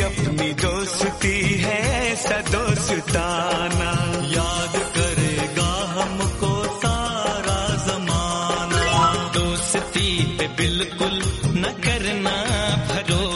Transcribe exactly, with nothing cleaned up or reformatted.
अपनी दोस्ती है ऐसा दोस्ताना, याद करेगा हमको सारा जमाना। दोस्ती पे बिल्कुल न करना भरोसा,